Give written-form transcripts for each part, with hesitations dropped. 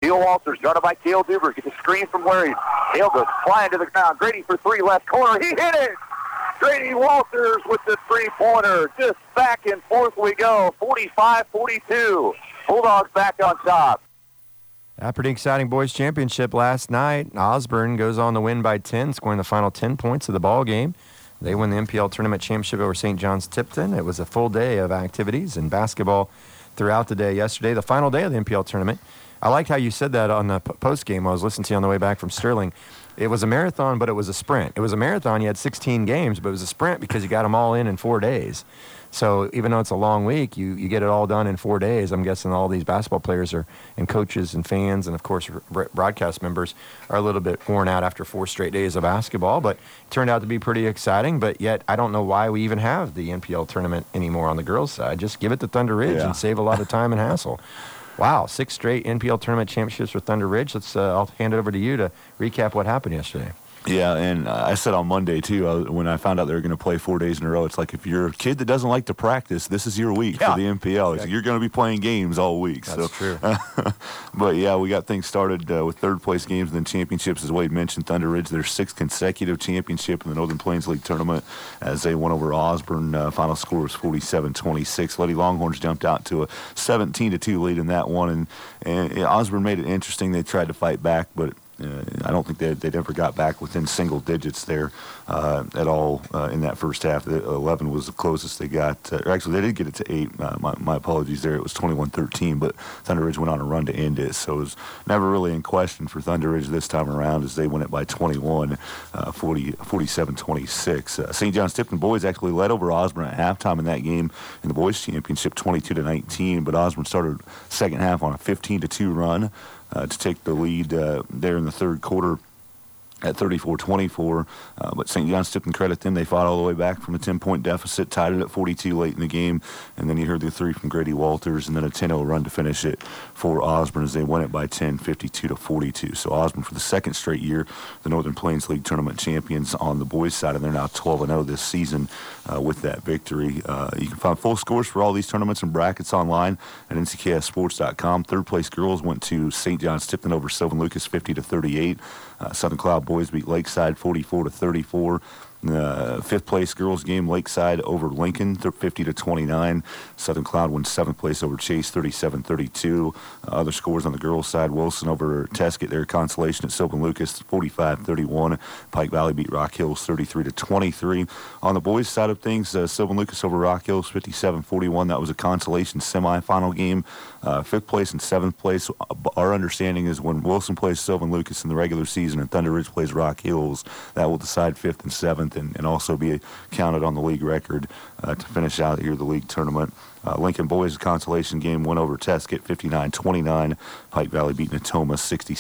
Teal Walters, guarded by Cale Duber. Gets a screen from Larry. Cale goes flying to the ground. Grady for three, left corner. He hit it! Grady Walters with the three-pointer. Just back and forth we go. 45-42. Bulldogs back on top. A pretty exciting boys championship last night. Osborne goes on to win by 10, scoring the final 10 points of the ball game. They win the MPL tournament championship over St. John's Tipton. It was a full day of activities and basketball throughout the day yesterday, the final day of the MPL tournament. I liked how you said that on the post game. I was listening to you on the way back from Sterling. It was a marathon, but it was a sprint. It was a marathon. You had 16 games, but it was a sprint because you got them all in 4 days. So even though it's a long week, you get it all done in 4 days. I'm guessing all these basketball players and coaches and fans and, of course, broadcast members are a little bit worn out after 4 straight days of basketball. But it turned out to be pretty exciting. But yet I don't know why we even have the NPL tournament anymore on the girls' side. Just give it to Thunder Ridge and save a lot of time and hassle. Wow, 6 straight NPL tournament championships for Thunder Ridge. I'll hand it over to you to recap what happened yesterday. Yeah, and I said on Monday, too, when I found out they were going to play 4 days in a row, it's like if you're a kid that doesn't like to practice, this is your week for the MPL. Exactly. You're going to be playing games all week. That's true. But, yeah, we got things started with third-place games and then championships. As Wade mentioned, Thunder Ridge, their 6th consecutive championship in the Northern Plains League tournament as they won over Osborne. Final score was 47-26. Lady Longhorns jumped out to a 17-2 lead in that one, and Osborne made it interesting. They tried to fight back, but I don't think they'd ever got back within single digits there at all in that first half. 11 was the closest they got. Actually, they did get it to 8. My apologies there. It was 21-13, but Thunder Ridge went on a run to end it. So it was never really in question for Thunder Ridge this time around as they win it by 21, 47-26. St. John's Tipton boys actually led over Osborne at halftime in that game in the boys championship, 22-19, but Osborne started second half on a 15-2 run. To take the lead there in the third quarter at 34-24. But St. John's Tipton, credit them. They fought all the way back from a 10-point deficit, tied it at 42 late in the game, and then you heard the 3 from Grady Walters, and then a 10-0 run to finish it for Osborne as they won it by 10, 52-42. So Osborne, for the second straight year, the Northern Plains League tournament champions on the boys' side, and they're now 12-0 this season with that victory. You can find full scores for all these tournaments and brackets online at ncksports.com. Third-place girls went to St. John's Tipton over Sylvan Lucas 50-38. Southern Cloud boys beat Lakeside 44-34. Fifth place girls game, Lakeside over Lincoln 50-29. Southern Cloud won seventh place over Chase 37-32. Other scores on the girls side: Wilson over Teskett, their consolation at Sylvan Lucas 45-31. Pike Valley beat Rock Hills 33-23. On the boys side of things, Sylvan Lucas over Rock Hills 57-41. That was a consolation semifinal game. Fifth place and seventh place. Our understanding is when Wilson plays Sylvan Lucas in the regular season and Thunder Ridge plays Rock Hills, that will decide fifth and seventh and also be counted on the league record to finish out here the league tournament. Lincoln boys consolation game went over Teskett 59-29. Pike Valley beat Natoma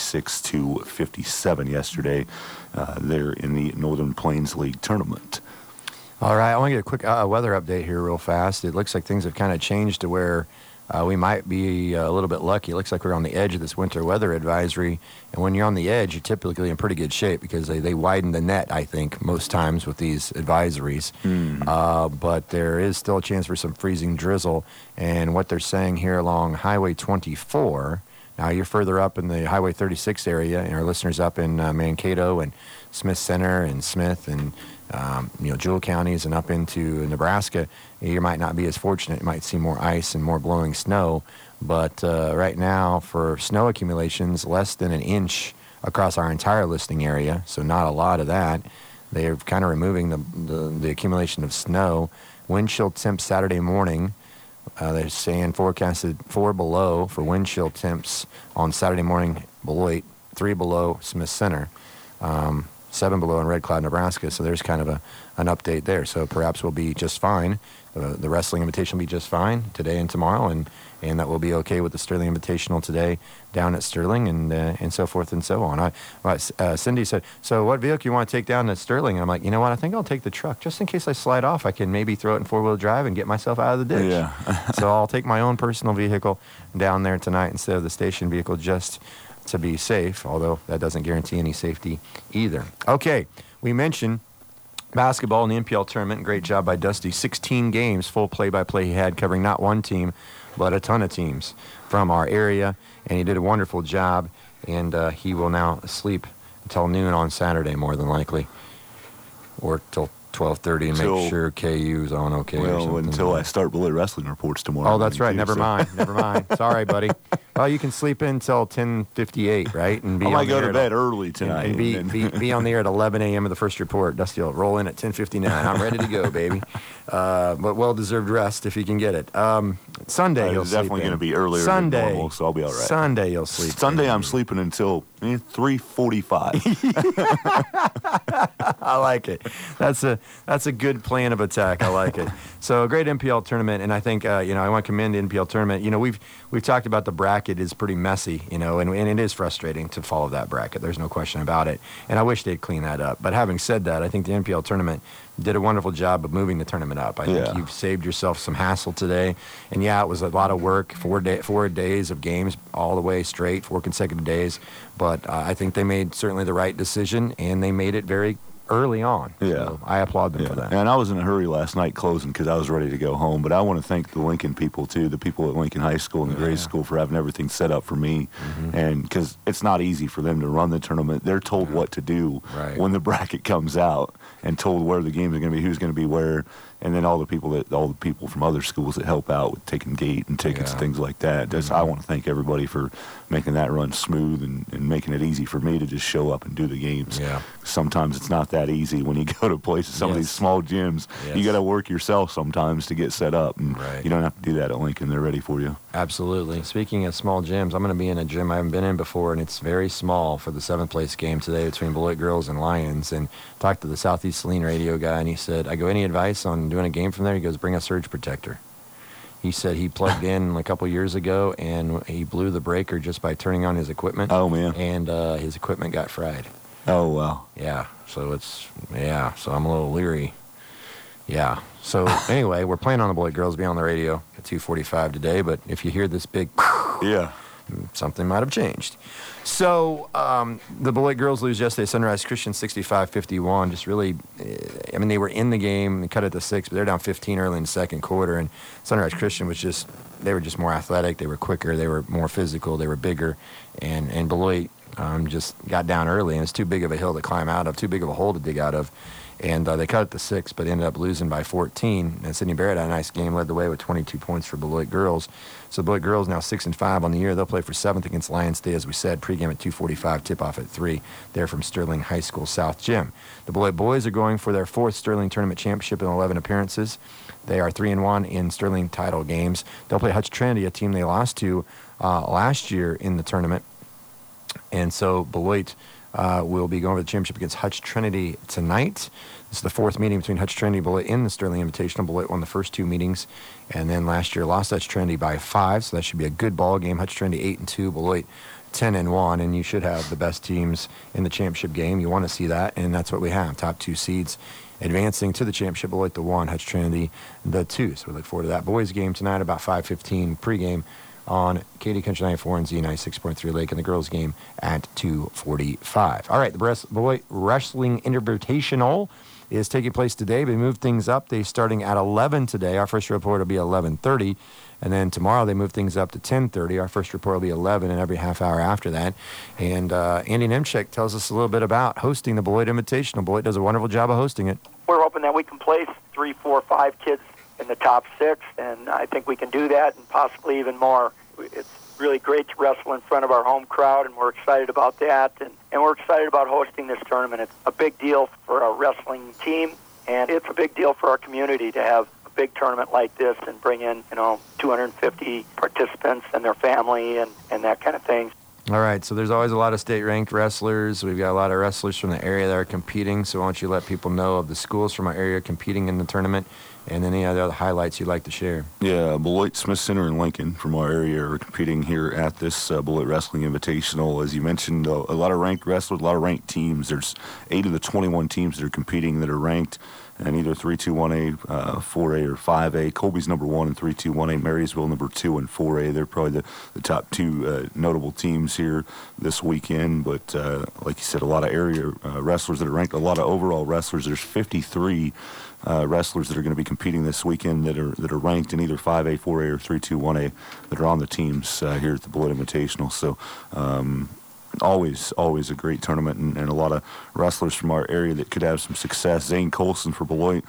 66-57 yesterday there in the Northern Plains League tournament. All right, I want to get a quick weather update here real fast. It looks like things have kind of changed to where we might be a little bit lucky. It looks like we're on the edge of this winter weather advisory. And when you're on the edge, you're typically in pretty good shape because they widen the net, I think, most times with these advisories. But there is still a chance for some freezing drizzle. And what they're saying here along Highway 24, now you're further up in the Highway 36 area, and our listeners up in Mankato and Smith Center and Smith and Jewell counties and up into Nebraska, you might not be as fortunate. You might see more ice and more blowing snow. But right now, for snow accumulations, less than an inch across our entire listing area, so not a lot of that. They're kind of removing the accumulation of snow. Wind chill temps Saturday morning. They're saying forecasted 4 below for wind chill temps on Saturday morning, Beloit, 3 below Smith Center. 7 below in Red Cloud, Nebraska. So there's kind of an update there. So perhaps we'll be just fine. The Wrestling Invitational will be just fine today and tomorrow, and that will be okay with the Sterling Invitational today down at Sterling and so forth and so on. Cindy said, so what vehicle you want to take down to Sterling? And I'm like, you know what, I think I'll take the truck. Just in case I slide off, I can maybe throw it in four-wheel drive and get myself out of the ditch. Yeah. So I'll take my own personal vehicle down there tonight instead of the station vehicle just to be safe, although that doesn't guarantee any safety either. Okay, we mentioned basketball in the MPL tournament. Great job by Dusty. 16 games, full play-by-play he had, covering not one team, but a ton of teams from our area, and he did a wonderful job, and he will now sleep until noon on Saturday, more than likely. Work till 12:30 and make sure KU's on okay. Well, until I start Beloit Wrestling reports tomorrow. Oh, that's right. Never mind. Sorry, buddy. Well, you can sleep in until 10:58, right? And I might go to bed early tonight. And be on the air at 11 a.m. of the first report. Dusty will roll in at 10:59. I'm ready to go, baby. But well-deserved rest if you can get it. Sunday you'll sleep in. It's definitely going to be earlier than normal, so I'll be all right. Sunday you'll sleep Sunday I'm sleeping until 3:45. I like it. That's a good plan of attack. I like it. So a great NPL tournament, and I think I want to commend the NPL tournament. We've talked about the bracket is pretty messy, and it is frustrating to follow that bracket. There's no question about it, and I wish they'd clean that up. But having said that, I think the NPL tournament did a wonderful job of moving the tournament up. I think you've saved yourself some hassle today, and it was a lot of work. 4 days of games all the way straight, 4 consecutive days. But I think they made certainly the right decision, and they made it very early on. Yeah. So I applaud them for that. And I was in a hurry last night closing because I was ready to go home. But I want to thank the Lincoln people, too, the people at Lincoln High School and the grade school for having everything set up for me. Mm-hmm. And because it's not easy for them to run the tournament. They're told what to do when the bracket comes out and told where the games are going to be, who's going to be where. And then all the people from other schools that help out with taking gate and tickets, things like that. I want to thank everybody for making that run smooth and making it easy for me to just show up and do the games. Yeah. Sometimes it's not that easy when you go to places, some of these small gyms. Yes. You got to work yourself sometimes to get set up, and you don't have to do that at Lincoln. They're ready for you. Absolutely. Speaking of small gyms, I'm going to be in a gym I haven't been in before, and it's very small for the 7th place game today between Beloit Girls and Lions. And talked to the Southeast Saline radio guy, and he said, I go, any advice on doing a game from there? He goes, bring a surge protector. He said he plugged in a couple years ago, and he blew the breaker just by turning on his equipment. Oh, man. And his equipment got fried. Oh, wow. Yeah. So so I'm a little leery. Yeah. So anyway, we're planning on the Beloit Girls being on the radio at 2:45 today, but if you hear this big something might have changed. So the Beloit Girls lose yesterday. Sunrise Christian 65-51. Just really, they were in the game. They cut it to 6, but they're down 15 early in the second quarter. And Sunrise Christian they were just more athletic. They were quicker. They were more physical. They were bigger. And Beloit just got down early, and it's too big of a hill to climb out of, too big of a hole to dig out of. And they cut it to 6, but ended up losing by 14. And Sydney Barrett had a nice game, led the way with 22 points for Beloit Girls. So Beloit Girls now 6-5 on the year. They'll play for 7th against Lions Day, as we said. Pregame at 2:45, tip-off at 3. They're from Sterling High School South Gym. The Beloit boys are going for their 4th Sterling Tournament Championship in 11 appearances. They are 3-1 in Sterling title games. They'll play Hutch Trinity, a team they lost to last year in the tournament. And so Beloit will be going for the championship against Hutch Trinity tonight. This is the 4th meeting between Hutch Trinity and Beloit in the Sterling Invitational. Beloit won the first 2 meetings, and then last year lost Hutch Trinity by 5, so that should be a good ball game. Hutch Trinity 8-2, Beloit 10-1, and you should have the best teams in the championship game. You want to see that, and that's what we have. Top 2 seeds advancing to the championship. Beloit the 1, Hutch Trinity the 2. So we look forward to that. Boys game tonight about 5:15 pregame on KD Country 94 and Z96.3 Lake, and the girls game at 2:45. All right, the Beloit Wrestling Invitational is taking place today. They moved things up. They're starting at 11 today. Our first report will be 11:30. And then tomorrow they move things up to 10:30. Our first report will be 11, and every half hour after that. And Andy Nemchek tells us a little bit about hosting the Beloit Invitational. Beloit does a wonderful job of hosting it. We're hoping that we can place 3, 4, 5 kids in the top 6, and I think we can do that and possibly even more. It's really great to wrestle in front of our home crowd, and we're excited about that. And we're excited about hosting this tournament. It's a big deal for our wrestling team, and it's a big deal for our community to have a big tournament like this and bring in, 250 participants and their family and that kind of thing. All right, so there's always a lot of state-ranked wrestlers. We've got a lot of wrestlers from the area that are competing, so why don't you let people know of the schools from our area competing in the tournament and any other highlights you'd like to share. Yeah, Beloit Smith Center and Lincoln from our area are competing here at this Beloit Wrestling Invitational. As you mentioned, a lot of ranked wrestlers, a lot of ranked teams. There's 8 of the 21 teams that are competing that are ranked in either 3-2-1A, 4A, or 5A. Colby's number 1 in 3-2-1A. Marysville number 2 in 4A. They're probably the top 2 notable teams here this weekend. But like you said, a lot of area wrestlers that are ranked, a lot of overall wrestlers. There's 53 wrestlers that are going to be competing this weekend that are ranked in either 5A, 4A, or 3-2-1A that are on the teams here at the Beloit Invitational. So always a great tournament, and a lot of wrestlers from our area that could have some success. Zane Colson for Beloit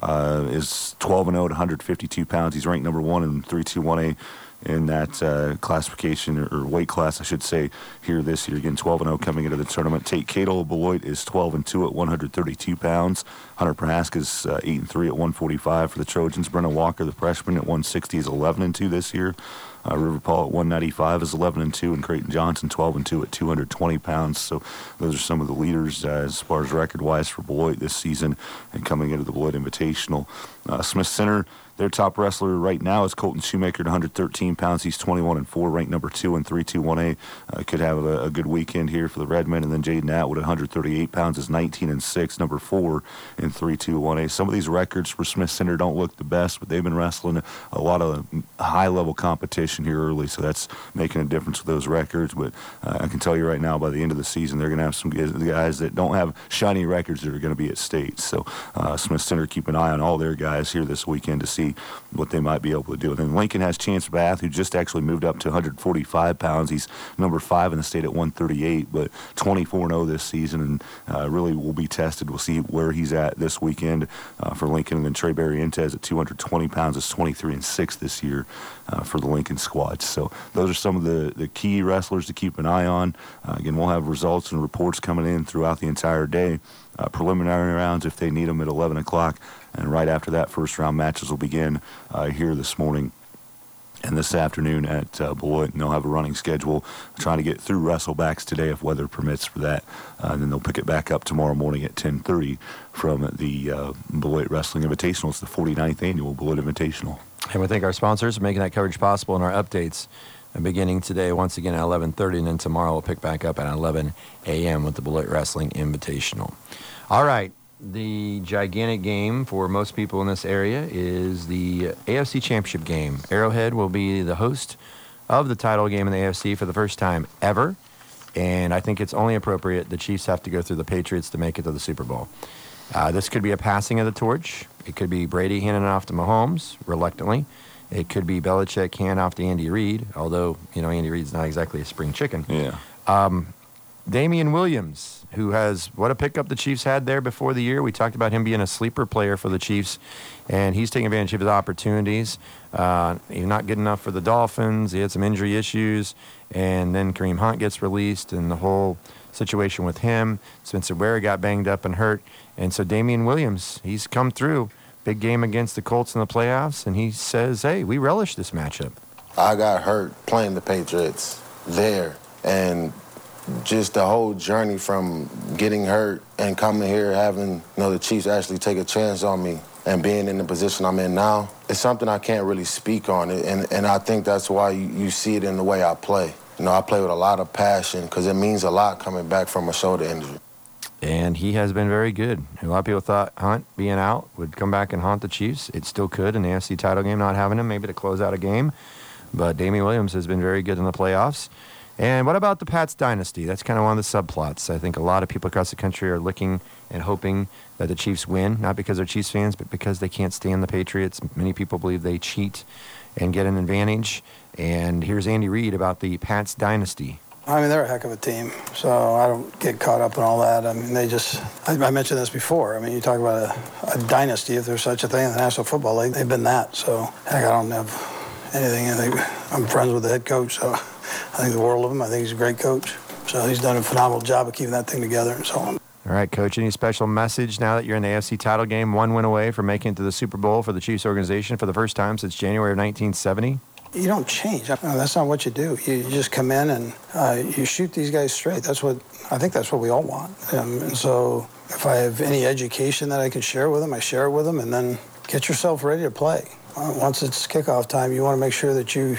is 12-0 at 152 pounds. He's ranked number 1 in 3-2-1A in that classification, or weight class, I should say, here this year. Again, 12-0 coming into the tournament. Tate Cato of Beloit is 12-2 at 132 pounds. Hunter Prohaska is 8-3 at 145 for the Trojans. Brennan Walker, the freshman, at 160 is 11-2 this year. River Paul at 195 is 11-2, and Creighton Johnson 12-2 at 220 pounds. So those are some of the leaders as far as record-wise for Beloit this season and coming into the Beloit Invitational. Smith Center, their top wrestler right now is Colton Shoemaker at 113 pounds. He's 21-4, ranked number 2 in 3-2-1A. Could have a good weekend here for the Redmen. And then Jaden Atwood at 138 pounds is 19-6, number 4 in 3-2-1A. Some of these records for Smith Center don't look the best, but they've been wrestling a lot of high-level competition here early, so that's making a difference with those records. But I can tell you right now, by the end of the season, they're going to have some guys that don't have shiny records that are going to be at state. So Smith Center, keep an eye on all their guys here this weekend to see what they might be able to do. And then Lincoln has Chance Bath, who just actually moved up to 145 pounds. He's number 5 in the state at 138, but 24-0 this season, and really will be tested. We'll see where he's at this weekend for Lincoln. And then Trey Barrientez at 220 pounds is 23-6 this year for the Lincoln squad. So those are some of the key wrestlers to keep an eye on. Again, we'll have results and reports coming in throughout the entire day. Preliminary rounds, if they need them, at 11 o'clock. And right after that, first-round matches will begin here this morning and this afternoon at Beloit. And they'll have a running schedule, trying to get through wrestlebacks today if weather permits for that. And then they'll pick it back up tomorrow morning at 10:30 from the Beloit Wrestling Invitational. It's the 49th annual Beloit Invitational. And we thank our sponsors for making that coverage possible in our updates. Beginning today, once again, at 11:30, and then tomorrow we'll pick back up at 11 a.m. with the Beloit Wrestling Invitational. All right, the gigantic game for most people in this area is the AFC Championship game. Arrowhead will be the host of the title game in the AFC for the first time ever, and I think it's only appropriate the Chiefs have to go through the Patriots to make it to the Super Bowl. This could be a passing of the torch. It could be Brady handing it off to Mahomes, reluctantly. It could be Belichick hand off to Andy Reid, although, Andy Reid's not exactly a spring chicken. Yeah. Damian Williams, who has, what a pickup the Chiefs had there before the year. We talked about him being a sleeper player for the Chiefs, and he's taking advantage of his opportunities. He's not good enough for the Dolphins. He had some injury issues, and then Kareem Hunt gets released, and the whole situation with him. Spencer Ware got banged up and hurt, and so Damian Williams, he's come through. Big game against the Colts in the playoffs, and he says, hey, we relish this matchup. I got hurt playing the Patriots there, and just the whole journey from getting hurt and coming here, having the Chiefs actually take a chance on me and being in the position I'm in now, it's something I can't really speak on. And I think that's why you see it in the way I play. I play with a lot of passion because it means a lot coming back from a shoulder injury. And he has been very good. A lot of people thought Hunt being out would come back and haunt the Chiefs. It still could in the AFC title game, not having him, maybe to close out a game. But Damian Williams has been very good in the playoffs. And what about the Pats dynasty? That's kind of one of the subplots. I think a lot of people across the country are looking and hoping that the Chiefs win, not because they're Chiefs fans, but because they can't stand the Patriots. Many people believe they cheat and get an advantage. And here's Andy Reid about the Pats dynasty. I mean, they're a heck of a team, so I don't get caught up in all that. I mean, I mentioned this before. I mean, you talk about a dynasty, if there's such a thing in the National Football League, they've been that. So, heck, I don't have anything. I think I'm friends with the head coach, so I think the world of him. I think he's a great coach. So he's done a phenomenal job of keeping that thing together and so on. All right, Coach, any special message now that you're in the AFC title game, one win away from making it to the Super Bowl for the Chiefs organization for the first time since January of 1970? You don't change. That's not what you do. You just come in and you shoot these guys straight. I think that's what we all want. And so if I have any education that I can share with them, I share it with them, and then get yourself ready to play. Once it's kickoff time, you want to make sure that you've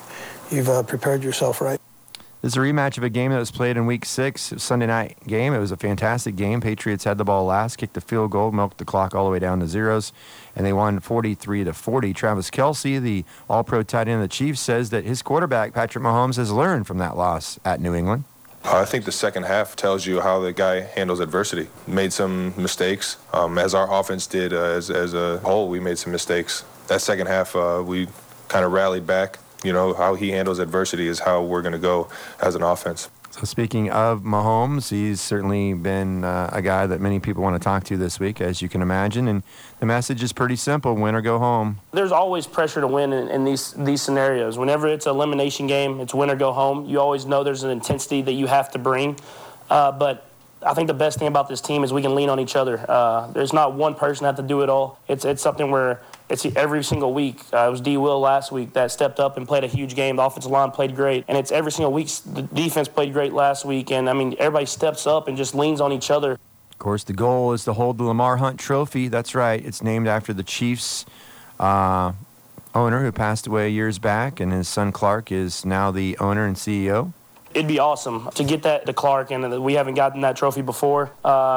prepared yourself right. This is a rematch of a game that was played in Week 6, Sunday night game. It was a fantastic game. Patriots had the ball last, kicked the field goal, milked the clock all the way down to zeros, and they won 43-40. Travis Kelce, the all-pro tight end of the Chiefs, says that his quarterback, Patrick Mahomes, has learned from that loss at New England. I think the second half tells you how the guy handles adversity. Made some mistakes, as our offense did as a whole. We made some mistakes. That second half, we kind of rallied back. You know, how he handles adversity is how we're going to go as an offense. So speaking of Mahomes, he's certainly been a guy that many people want to talk to this week, as you can imagine. And the message is pretty simple: win or go home. There's always pressure to win in these scenarios. Whenever it's an elimination game, it's win or go home. You always know there's an intensity that you have to bring. But I think the best thing about this team is we can lean on each other. There's not one person that have to do it all. It's something where it's every single week. It was D. Will last week that stepped up and played a huge game. The offensive line played great. And it's every single week. The defense played great last week. And, I mean, everybody steps up and just leans on each other. Of course, the goal is to hold the Lamar Hunt Trophy. That's right. It's named after the Chiefs owner who passed away years back, and his son Clark is now the owner and CEO. It'd be awesome to get that to Clark, and we haven't gotten that trophy before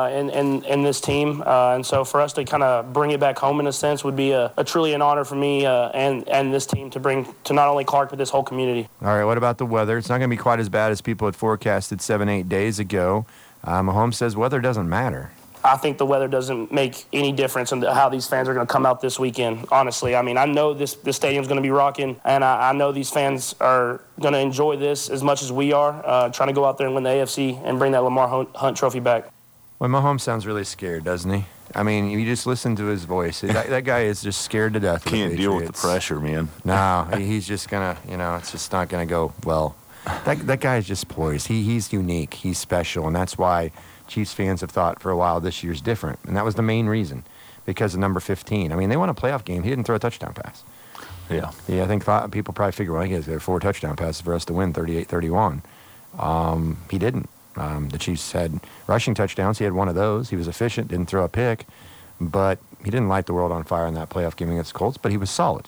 in this team. And so for us to kind of bring it back home in a sense would be truly an honor for me and this team to bring to not only Clark but this whole community. All right, what about the weather? It's not going to be quite as bad as people had forecasted 7-8 days ago. Mahomes says weather doesn't matter. I think the weather doesn't make any difference in how these fans are going to come out this weekend, honestly. I mean, I know this stadium's going to be rocking, and I know these fans are going to enjoy this as much as we are, trying to go out there and win the AFC and bring that Lamar Hunt Trophy back. Well, Mahomes sounds really scared, doesn't he? I mean, you just listen to his voice. That guy is just scared to death. Can't deal with the pressure, man. No, he's just going to, it's just not going to go well. That guy is just poised. He's unique. He's special, and that's why Chiefs fans have thought for a while this year's different. And that was the main reason, because of number 15. I mean, they won a playoff game. He didn't throw a touchdown pass. Yeah, I think people probably figure, well, he has 4 touchdown passes for us to win 38-31. He didn't. The Chiefs had rushing touchdowns. He had one of those. He was efficient, didn't throw a pick, but he didn't light the world on fire in that playoff game against the Colts, but he was solid.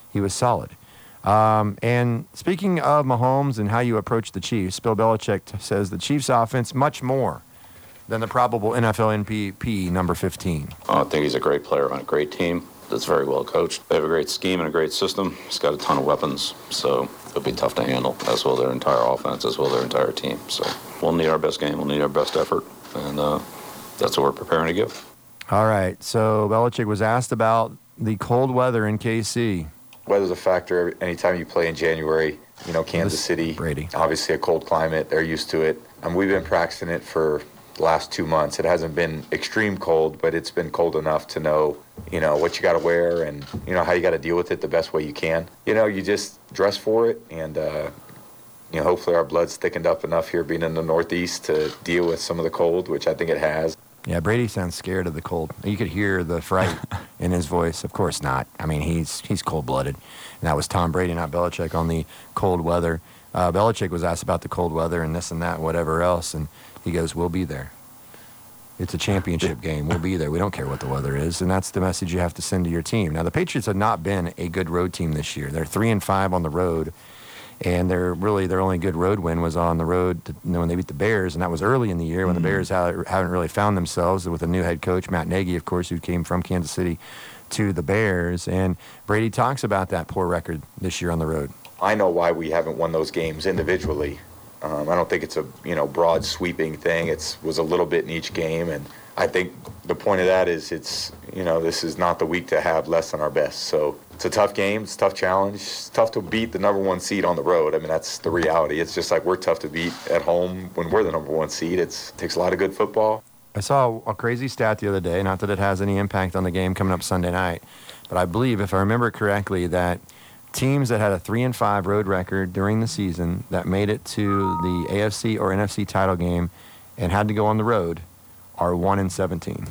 And speaking of Mahomes and how you approach the Chiefs, Bill Belichick says the Chiefs offense much more than the probable NFL MVP number 15. I think he's a great player on a great team that's very well coached. They have a great scheme and a great system. He's got a ton of weapons, so it'll be tough to handle, as will their entire offense, as will their entire team. So we'll need our best game. We'll need our best effort, and that's what we're preparing to give. All right, so Belichick was asked about the cold weather in KC. Weather's a factor anytime you play in January. You know, Kansas City, Brady. Obviously a cold climate. They're used to it. And we've been practicing it for the last 2 months. It hasn't been extreme cold, but it's been cold enough to know, what you got to wear and, how you got to deal with it the best way you can. You just dress for it. And, hopefully our blood's thickened up enough here being in the Northeast to deal with some of the cold, which I think it has. Yeah, Brady sounds scared of the cold. You could hear the fright in his voice. Of course not. I mean, he's cold-blooded. And that was Tom Brady, not Belichick, on the cold weather. Belichick was asked about the cold weather and this and that, whatever else, and he goes, we'll be there. It's a championship game. We'll be there. We don't care what the weather is, and that's the message you have to send to your team. Now, the Patriots have not been a good road team this year. They're 3-5 on the road. And their only good road win was on the road when they beat the Bears, and that was early in the year when the Bears haven't really found themselves with a new head coach, Matt Nagy, of course, who came from Kansas City to the Bears. And Brady talks about that poor record this year on the road. I know why we haven't won those games individually. I don't think it's a broad sweeping thing. It was a little bit in each game, and I think the point of that is this is not the week to have less than our best. So it's a tough game. It's a tough challenge. It's tough to beat the number 1 seed on the road. I mean, that's the reality. It's just like we're tough to beat at home when we're the number 1 seed. It takes a lot of good football. I saw a crazy stat the other day, not that it has any impact on the game coming up Sunday night, but I believe, if I remember correctly, that teams that had a 3-5 road record during the season that made it to the AFC or NFC title game and had to go on the road are 1-17.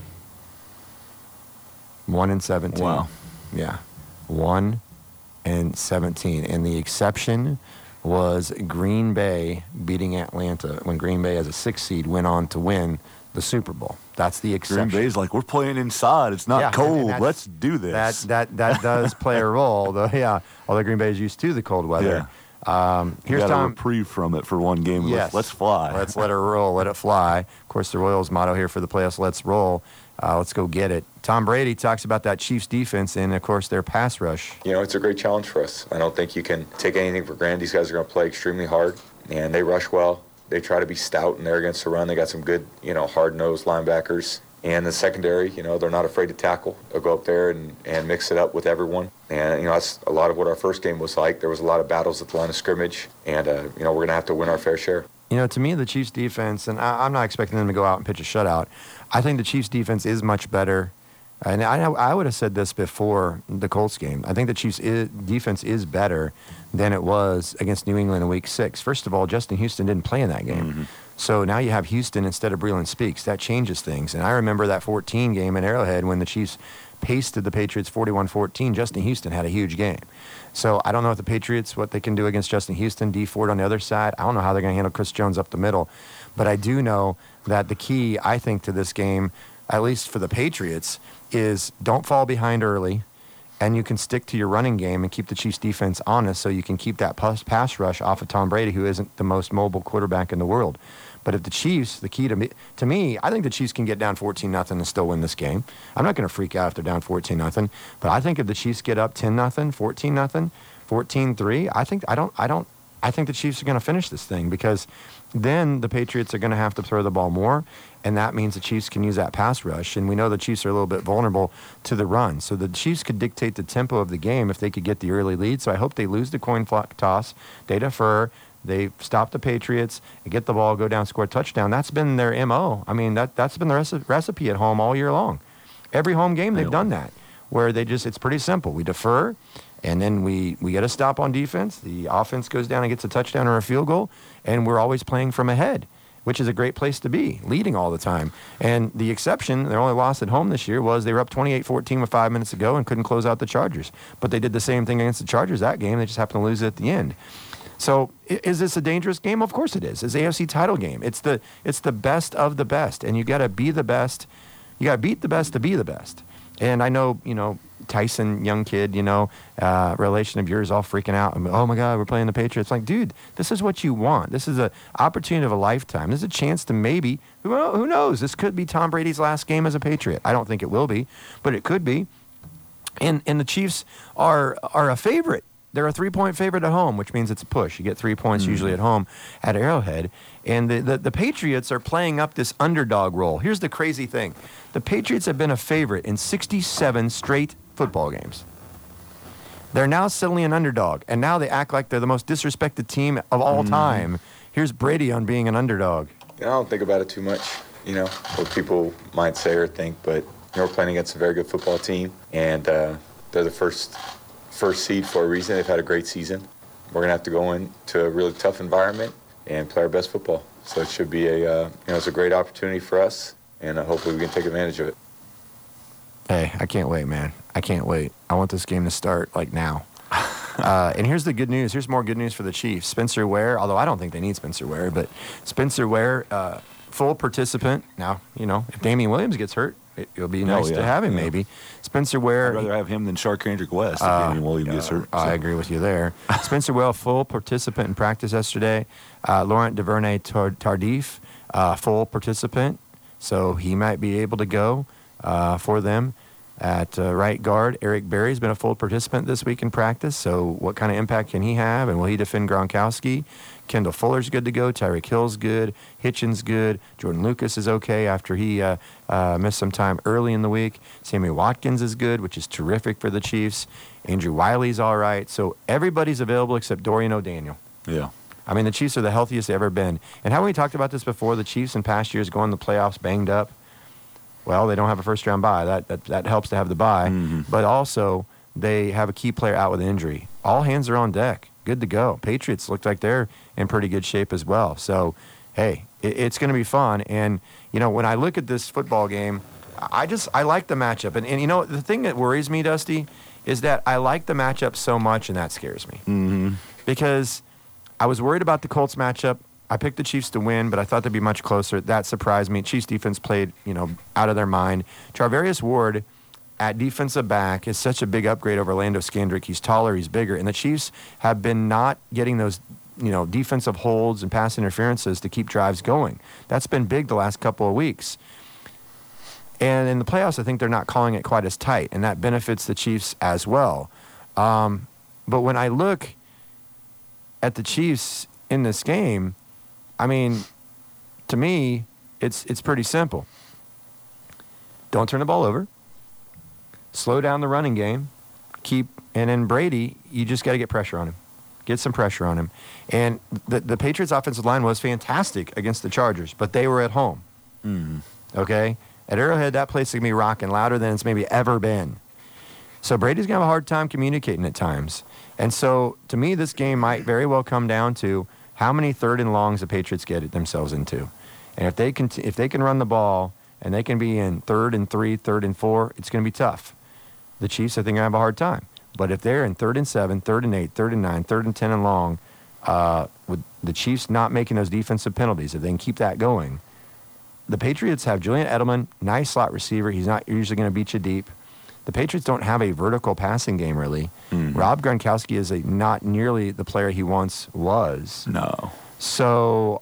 1-17. Wow. Yeah. 1-17. And the exception was Green Bay beating Atlanta when Green Bay, as a 6th seed, went on to win the Super Bowl. That's the exception. Green Bay's like, we're playing inside. It's not cold. Let's do this. That does play a role, though. Yeah, although Green Bay is used to the cold weather. Yeah. Here's got Tom. A reprieve from it for one game. Yes. Let's fly. Let's let it roll. Let it fly. Of course, the Royals' motto here for the playoffs: "Let's roll." Let's go get it. Tom Brady talks about that Chiefs defense and, of course, their pass rush. It's a great challenge for us. I don't think you can take anything for granted. These guys are going to play extremely hard, and they rush well. They try to be stout and there against the run. They got some good, hard-nosed linebackers. And the secondary, they're not afraid to tackle. They'll go up there and mix it up with everyone. And, that's a lot of what our first game was like. There was a lot of battles at the line of scrimmage. And, we're going to have to win our fair share. To me, the Chiefs' defense, and I'm not expecting them to go out and pitch a shutout. I think the Chiefs' defense is much better. And I would have said this before the Colts game. I think the Chiefs' defense is better than it was against New England in Week 6. First of all, Justin Houston didn't play in that game. Mm-hmm. So now you have Houston instead of Breeland Speaks. That changes things. And I remember that 14 game in Arrowhead when the Chiefs pasted the Patriots 41-14. Justin Houston had a huge game. So I don't know if the Patriots, what they can do against Justin Houston, Dee Ford on the other side. I don't know how they're going to handle Chris Jones up the middle. But I do know that the key, I think, to this game, at least for the Patriots, is don't fall behind early, and you can stick to your running game and keep the Chiefs' defense honest so you can keep that pass rush off of Tom Brady, who isn't the most mobile quarterback in the world. But if the Chiefs, the key to me, I think the Chiefs can get down 14-0 and still win this game. I'm not going to freak out if they're down 14-0, but I think if the Chiefs get up 10-0, 14-0, 14-3, I think the Chiefs are going to finish this thing because then the Patriots are going to have to throw the ball more, and that means the Chiefs can use that pass rush. And we know the Chiefs are a little bit vulnerable to the run. So the Chiefs could dictate the tempo of the game if they could get the early lead. So I hope they lose the coin toss, they defer, they stop the Patriots and get the ball, go down, score a touchdown. That's been their MO. I mean, that's been the recipe at home all year long. Every home game they've done that, where it's pretty simple. We defer, and then we get a stop on defense. The offense goes down and gets a touchdown or a field goal, and we're always playing from ahead, which is a great place to be, leading all the time. And the exception, their only loss at home this year, was they were up 28-14 with 5 minutes to go and couldn't close out the Chargers. But they did the same thing against the Chargers that game. They just happened to lose it at the end. So is this a dangerous game? Of course it is. It's an AFC title game. It's the best of the best, and you got to be the best. You got to beat the best to be the best. And I know, Tyson, young kid, relation of yours, all freaking out. Oh my God, we're playing the Patriots. Like, dude, this is what you want. This is an opportunity of a lifetime. This is a chance to maybe, who knows? This could be Tom Brady's last game as a Patriot. I don't think it will be, but it could be. And the Chiefs are a favorite. They're a 3-point favorite at home, which means it's a push. You get 3 points usually at home at Arrowhead. And the Patriots are playing up this underdog role. Here's the crazy thing. The Patriots have been a favorite in 67 straight football games. They're now suddenly an underdog, and now they act like they're the most disrespected team of all time. Here's Brady on being an underdog. I don't think about it too much, what people might say or think, but we're playing against a very good football team, and they're the first seed for a reason. They've had a great season. We're going to have to go into a really tough environment and play our best football. So it should be it's a great opportunity for us, and hopefully we can take advantage of it. Hey, I can't wait, man. I can't wait. I want this game to start now. And here's the good news. Here's more good news for the Chiefs. Spencer Ware, although I don't think they need Spencer Ware, but Spencer Ware, full participant. Now, if Damian Williams gets hurt, it'll be nice to have him maybe. Spencer Ware. I'd rather have him than Sharkhandrick West if Damian Williams gets hurt. So. I agree with you there. Spencer Ware, full participant in practice yesterday. Laurent Duvernay-Tardif, full participant. So he might be able to go for them. At right guard, Eric Berry's been a full participant this week in practice. So what kind of impact can he have? And will he defend Gronkowski? Kendall Fuller's good to go. Tyreek Hill's good. Hitchens good. Jordan Lucas is okay after he missed some time early in the week. Sammy Watkins is good, which is terrific for the Chiefs. Andrew Wiley's all right. So everybody's available except Dorian O'Daniel. Yeah. I mean, the Chiefs are the healthiest they've ever been. And haven't we talked about this before? The Chiefs in past years going to the playoffs banged up. Well, they don't have a first-round bye. That helps to have the bye. Mm-hmm. But also, they have a key player out with an injury. All hands are on deck. Good to go. Patriots look like they're in pretty good shape as well. So, hey, it's going to be fun. And, when I look at this football game, I like the matchup. And the thing that worries me, Dusty, is that I like the matchup so much, and that scares me. Mm-hmm. Because I was worried about the Colts matchup. I picked the Chiefs to win, but I thought they'd be much closer. That surprised me. Chiefs defense played, out of their mind. Charvarius Ward at defensive back is such a big upgrade over Orlando Scandrick. He's taller, he's bigger, and the Chiefs have been not getting those, defensive holds and pass interferences to keep drives going. That's been big the last couple of weeks. And in the playoffs, I think they're not calling it quite as tight, and that benefits the Chiefs as well. But when I look at the Chiefs in this game, I mean, to me, it's pretty simple. Don't turn the ball over. Slow down the running game. And then Brady, you just got to get pressure on him. Get some pressure on him. And the Patriots' offensive line was fantastic against the Chargers, but they were at home. Okay? At Arrowhead, that place is going to be rocking louder than it's maybe ever been. So Brady's going to have a hard time communicating at times. And so, to me, this game might very well come down to how many third and longs the Patriots get themselves into. And if they can run the ball and they can be in 3rd and 3, 3rd and 4, it's going to be tough. The Chiefs, I think, are going to have a hard time. But if they're in 3rd and 7, 3rd and 8, 3rd and 9, 3rd and 10 and long, with the Chiefs not making those defensive penalties, if they can keep that going, the Patriots have Julian Edelman, nice slot receiver. He's not usually going to beat you deep. The Patriots don't have a vertical passing game, really. Rob Gronkowski is not nearly the player he once was. No. So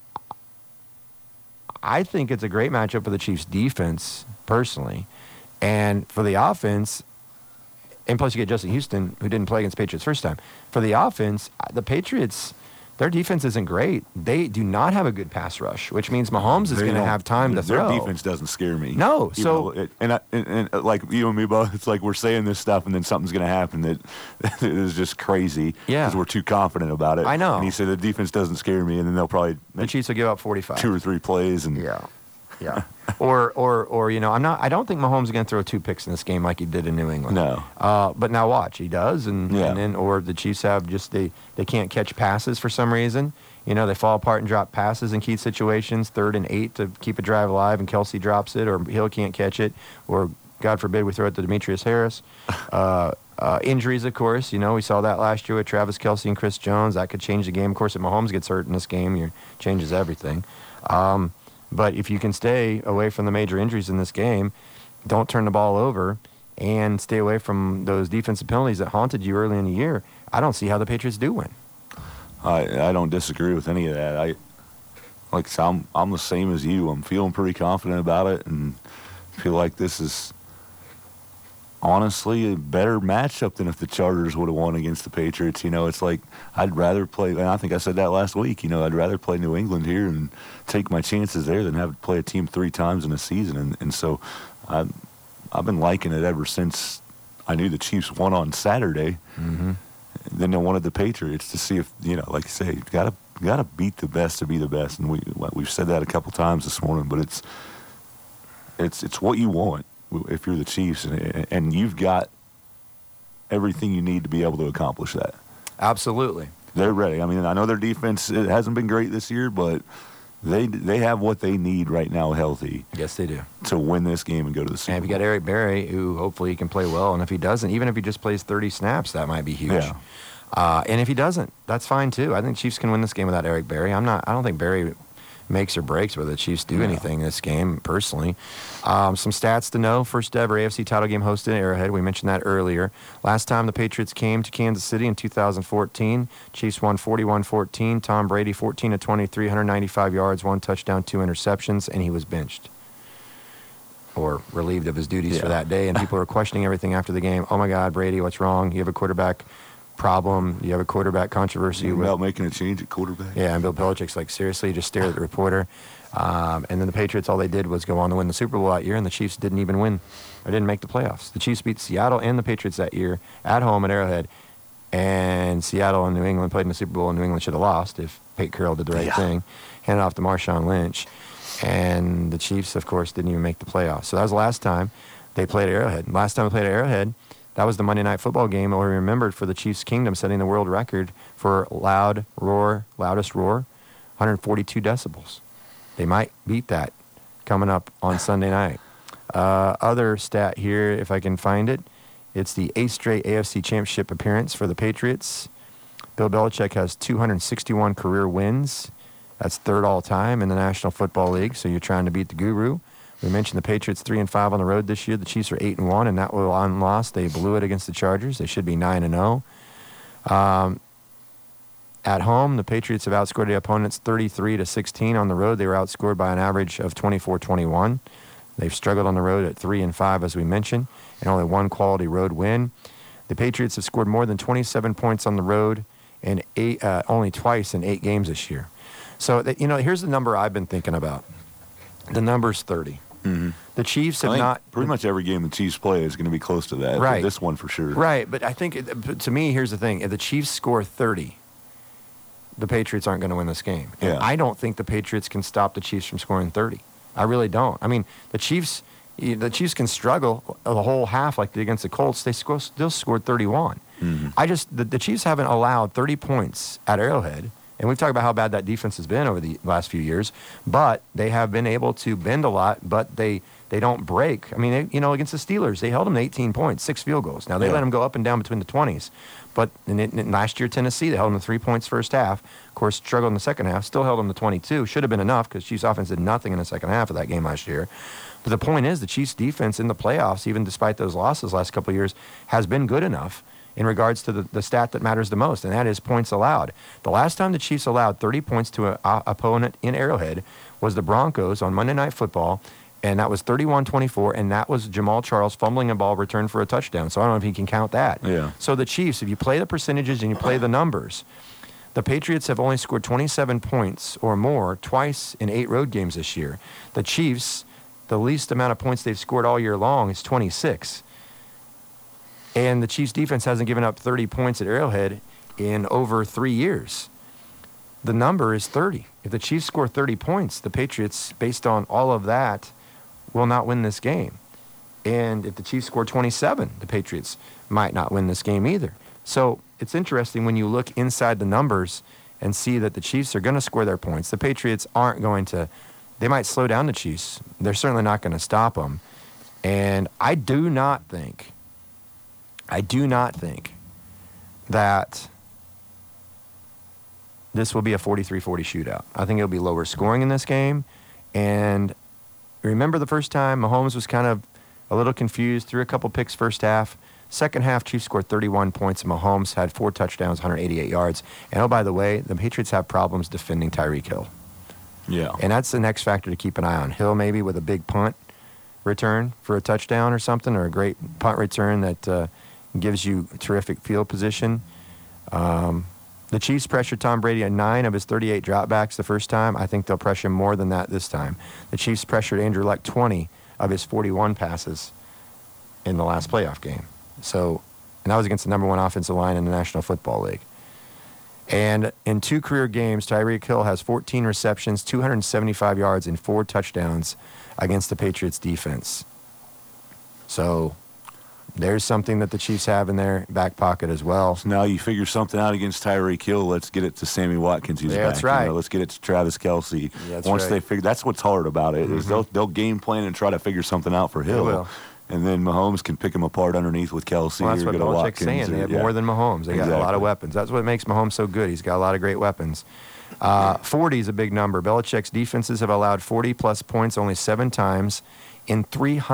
I think it's a great matchup for the Chiefs' defense, personally. And for the offense, and plus you get Justin Houston, who didn't play against the Patriots first time. For the offense, the Patriots, their defense isn't great. They do not have a good pass rush, which means Mahomes is going to have time to throw. Their defense doesn't scare me. No. And like you and me both, it's like we're saying this stuff and then something's going to happen that is just crazy because we're too confident about it. I know. And he said the defense doesn't scare me, and then they'll probably the Chiefs will give up 45. 2 or 3 plays. And Yeah. or I don't think Mahomes is going to throw 2 picks in this game like he did in New England. No. But now watch, he does, and then the Chiefs have they can't catch passes for some reason. They fall apart and drop passes in key situations, 3rd and 8 to keep a drive alive, and Kelsey drops it, or Hill can't catch it, or God forbid we throw it to Demetrius Harris. Injuries, of course, we saw that last year with Travis Kelsey and Chris Jones. That could change the game. Of course, if Mahomes gets hurt in this game, it changes everything. But if you can stay away from the major injuries in this game, don't turn the ball over, and stay away from those defensive penalties that haunted you early in the year, I don't see how the Patriots do win. I don't disagree with any of that. I'm the same as you. I'm feeling pretty confident about it, and feel like this is honestly a better matchup than if the Chargers would have won against the Patriots. It's like I'd rather play, and I think I said that last week, I'd rather play New England here and take my chances there than have to play a team 3 times in a season. And so I've been liking it ever since I knew the Chiefs won on Saturday. Then they wanted the Patriots to see if, like you say, you gotta beat the best to be the best. And we've said that a couple times this morning, but it's what you want if you're the Chiefs, and you've got everything you need to be able to accomplish that. Absolutely. They're ready. I mean, I know their defense hasn't been great this year, but they have what they need right now healthy. Yes, they do. To win this game and go to the Super Bowl. And you got Eric Berry, who hopefully he can play well, and if he doesn't, even if he just plays 30 snaps, that might be huge. Yeah. And if he doesn't, that's fine too. I think Chiefs can win this game without Eric Berry. I don't think Berry makes or breaks whether the Chiefs do anything in this game, personally. Some stats to know. First ever AFC title game hosted at Arrowhead. We mentioned that earlier. Last time the Patriots came to Kansas City in 2014, Chiefs won 41-14. Tom Brady, 14 of 23, 195 yards, 1 touchdown, 2 interceptions, and he was benched or relieved of his duties for that day. And people were questioning everything after the game. Oh, my God, Brady, what's wrong? You have a quarterback problem. You have a quarterback controversy. About making a change at quarterback. Yeah, and Bill Belichick's like, seriously, just stare at the reporter. And then the Patriots, all they did was go on to win the Super Bowl that year, and the Chiefs didn't even win or didn't make the playoffs. The Chiefs beat Seattle and the Patriots that year at home at Arrowhead, and Seattle and New England played in the Super Bowl, and New England should have lost if Pete Carroll did the right thing, handed off to Marshawn Lynch. And the Chiefs, of course, didn't even make the playoffs. So that was the last time they played at Arrowhead. Last time they played at Arrowhead, that was the Monday Night Football game, or remembered for the Chiefs' Kingdom, setting the world record for loudest roar, 142 decibels. They might beat that coming up on Sunday night. Other stat here, if I can find it, it's the 8th straight AFC Championship appearance for the Patriots. Bill Belichick has 261 career wins. That's 3rd all time in the National Football League, so you're trying to beat the guru. We mentioned the Patriots 3-5 on the road this year. The Chiefs are 8-1, and that was on loss. They blew it against the Chargers. They should be 9-0. At home, the Patriots have outscored the opponents 33-16. On the road, they were outscored by an average of 24-21. They've struggled on the road at 3-5, as we mentioned, and only 1 quality road win. The Patriots have scored more than 27 points on the road and only twice in 8 games this year. So, here's the number I've been thinking about. The number's 30. Mm-hmm. The Chiefs have I think not... Pretty much every game the Chiefs play is going to be close to that. Right. This one for sure. Right, but I think, to me, here's the thing. If the Chiefs score 30, the Patriots aren't going to win this game. And I don't think the Patriots can stop the Chiefs from scoring 30. I really don't. I mean, the Chiefs can struggle the whole half like they did against the Colts. They still scored 31. Mm-hmm. The Chiefs haven't allowed 30 points at Arrowhead. And we've talked about how bad that defense has been over the last few years, but they have been able to bend a lot, but they don't break. I mean, against the Steelers, they held them to 18 points, 6 field goals. Now, they let them go up and down between the 20s. But in last year, Tennessee, they held them to 3 points first half. Of course, struggled in the second half, still held them to 22. Should have been enough because Chiefs offense did nothing in the second half of that game last year. But the point is, the Chiefs defense in the playoffs, even despite those losses last couple of years, has been good enough in regards to the stat that matters the most, and that is points allowed. The last time the Chiefs allowed 30 points to an opponent in Arrowhead was the Broncos on Monday Night Football, and that was 31-24, and that was Jamal Charles fumbling a ball returned for a touchdown. So I don't know if he can count that. Yeah. So the Chiefs, if you play the percentages and you play the numbers, the Patriots have only scored 27 points or more twice in 8 road games this year. The Chiefs, the least amount of points they've scored all year long is 26. And the Chiefs' defense hasn't given up 30 points at Arrowhead in over 3 years. The number is 30. If the Chiefs score 30 points, the Patriots, based on all of that, will not win this game. And if the Chiefs score 27, the Patriots might not win this game either. So it's interesting when you look inside the numbers and see that the Chiefs are going to score their points. The Patriots aren't going to. They might slow down the Chiefs. They're certainly not going to stop them. And I do not think that this will be a 43-40 shootout. I think it'll be lower scoring in this game. And remember the first time Mahomes was kind of a little confused, threw a couple picks first half. Second half, Chiefs scored 31 points, and Mahomes had 4 touchdowns, 188 yards. And oh, by the way, the Patriots have problems defending Tyreek Hill. Yeah. And that's the next factor to keep an eye on. Hill maybe with a big punt return for a touchdown or something, or a great punt return that gives you terrific field position. The Chiefs pressured Tom Brady at 9 of his 38 dropbacks the first time. I think they'll pressure more than that this time. The Chiefs pressured Andrew Luck 20 of his 41 passes in the last playoff game. And that was against the number 1 offensive line in the National Football League. And in 2 career games, Tyreek Hill has 14 receptions, 275 yards, and 4 touchdowns against the Patriots defense. So there's something that the Chiefs have in their back pocket as well. So now you figure something out against Tyreek Hill. Let's get it to Sammy Watkins. Who's That's back. right. Let's get it to Travis Kelce. Once they figure, that's what's hard about it. Is they'll game plan and try to figure something out for Hill. They will. And then Mahomes can pick him apart underneath with Kelce. Well, that's what Belichick's Watkins saying. They have more than Mahomes. They got a lot of weapons. That's what makes Mahomes so good. He's got a lot of great weapons. 40 is a big number. Belichick's defenses have allowed 40-plus points only 7 times in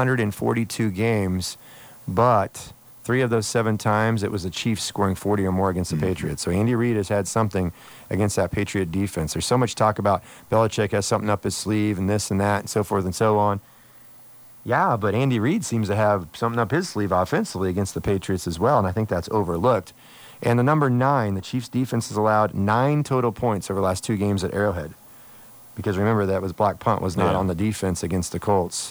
342 games, but 3 of those 7 times it was the Chiefs scoring 40 or more against the Patriots. So Andy Reid has had something against that Patriot defense. There's so much talk about Belichick has something up his sleeve and this and that and so forth and so on. Yeah, but Andy Reid seems to have something up his sleeve offensively against the Patriots as well, and I think that's overlooked. And the number 9, the Chiefs' defense has allowed 9 total points over the last 2 games at Arrowhead. Because remember, that was block punt was not on the defense against the Colts.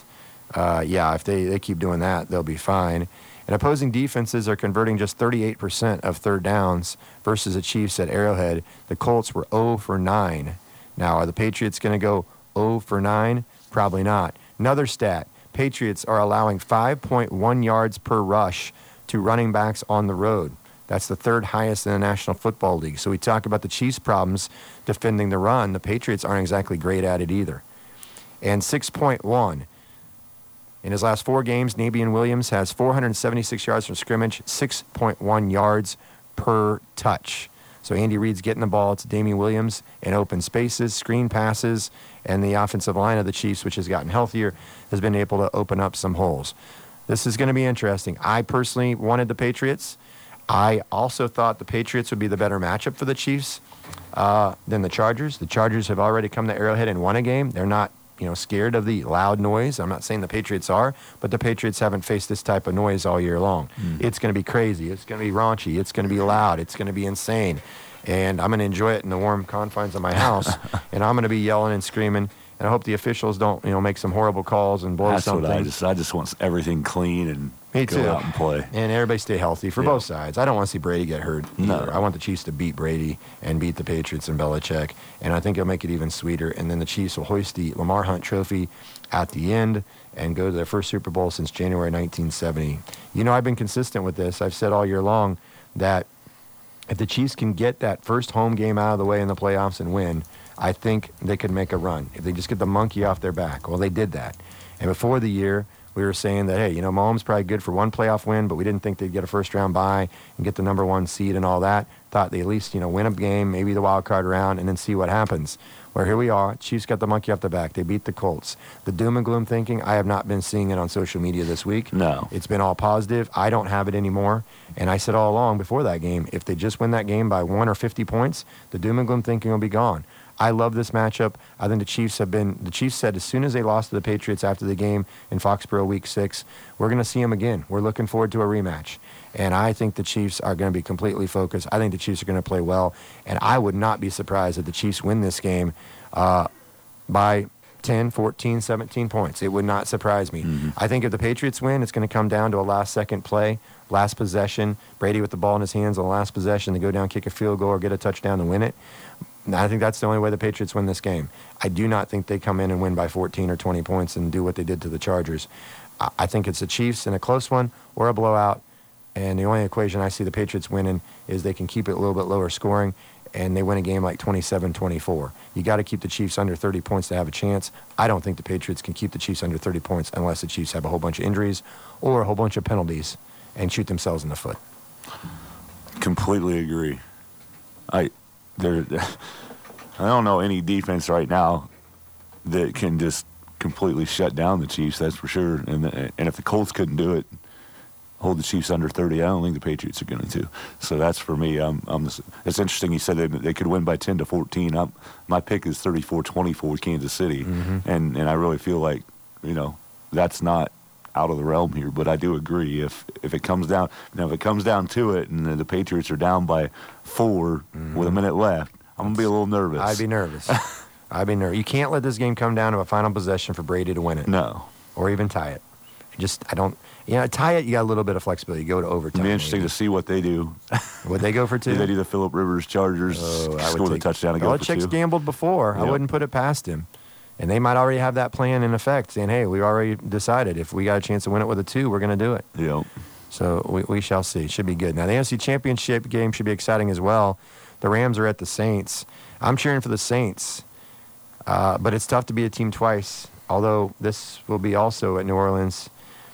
If they keep doing that, they'll be fine. And opposing defenses are converting just 38% of third downs versus the Chiefs at Arrowhead. The Colts were 0 for 9. Now, are the Patriots going to go 0 for 9? Probably not. Another stat. Patriots are allowing 5.1 yards per rush to running backs on the road. That's the 3rd highest in the National Football League. So we talk about the Chiefs' problems defending the run. The Patriots aren't exactly great at it either. And 6.1. In his last 4 games, Nabian Williams has 476 yards from scrimmage, 6.1 yards per touch. So Andy Reid's getting the ball to Damian Williams in open spaces, screen passes, and the offensive line of the Chiefs, which has gotten healthier, has been able to open up some holes. This is going to be interesting. I personally wanted the Patriots. I also thought the Patriots would be the better matchup for the Chiefs than the Chargers. The Chargers have already come to Arrowhead and won a game. They're not, scared of the loud noise. I'm not saying the Patriots are, but the Patriots haven't faced this type of noise all year long. It's going to be crazy. It's going to be raunchy. It's going to be loud. It's going to be insane. and I'm going to enjoy it in the warm confines of my house, and I'm going to be yelling and screaming. And I hope the officials don't, make some horrible calls and blow something. That's what I just want everything clean and go out and play. And everybody stay healthy for both sides. I don't want to see Brady get hurt either. No. I want the Chiefs to beat Brady and beat the Patriots and Belichick. And I think it'll make it even sweeter. And then the Chiefs will hoist the Lamar Hunt Trophy at the end and go to their first Super Bowl since January 1970. I've been consistent with this. I've said all year long that if the Chiefs can get that first home game out of the way in the playoffs and win, I think they could make a run if they just get the monkey off their back. Well, they did that. And before the year, we were saying that, hey, Mahomes probably good for one playoff win, but we didn't think they'd get a first-round bye and get the number 1 seed and all that. Thought they at least, win a game, maybe the wild card round, and then see what happens. Well, here we are. Chiefs got the monkey off the back. They beat the Colts. The doom and gloom thinking, I have not been seeing it on social media this week. No. It's been all positive. I don't have it anymore. And I said all along before that game, if they just win that game by 1 or 50 points, the doom and gloom thinking will be gone. I love this matchup. I think the Chiefs said as soon as they lost to the Patriots after the game in Foxborough Week 6, we're going to see them again. We're looking forward to a rematch. And I think the Chiefs are going to be completely focused. I think the Chiefs are going to play well. And I would not be surprised if the Chiefs win this game by 10, 14, 17 points. It would not surprise me. Mm-hmm. I think if the Patriots win, it's going to come down to a last-second play, last possession. Brady with the ball in his hands on the last possession to go down, kick a field goal, or get a touchdown to win it. I think that's the only way the Patriots win this game. I do not think they come in and win by 14 or 20 points and do what they did to the Chargers. I think it's the Chiefs in a close one or a blowout, and the only equation I see the Patriots winning is they can keep it a little bit lower scoring, and they win a game like 27-24. You got to keep the Chiefs under 30 points to have a chance. I don't think the Patriots can keep the Chiefs under 30 points unless the Chiefs have a whole bunch of injuries or a whole bunch of penalties and shoot themselves in the foot. Completely agree. I don't know any defense right now that can just completely shut down the Chiefs, that's for sure. And if the Colts couldn't do it, hold the Chiefs under 30, I don't think the Patriots are going to. So that's for me. It's interesting you said they could win by 10 to 14. My pick is 34-24 with Kansas City. Mm-hmm. And I really feel like, that's not out of the realm here. But I do agree if it comes down, to it and the Patriots are down by 4 with a minute left, I'm going to be a little nervous. I'd be nervous. You can't let this game come down to a final possession for Brady to win it. No. Or even tie it. Tie it, you got a little bit of flexibility. You go to overtime. It'd be interesting to see what they do. Would they go for 2? Do they do the Phillip Rivers Chargers, score the touchdown and go for 2? Belichick's gambled before. Yep. I wouldn't put it past him. And they might already have that plan in effect, saying, hey, we already decided if we got a chance to win it with a 2, we're going to do it. Yep. So we shall see. Should be good. Now, the NFC Championship game should be exciting as well. The Rams are at the Saints. I'm cheering for the Saints, but it's tough to beat a team twice, although this will be also at New Orleans.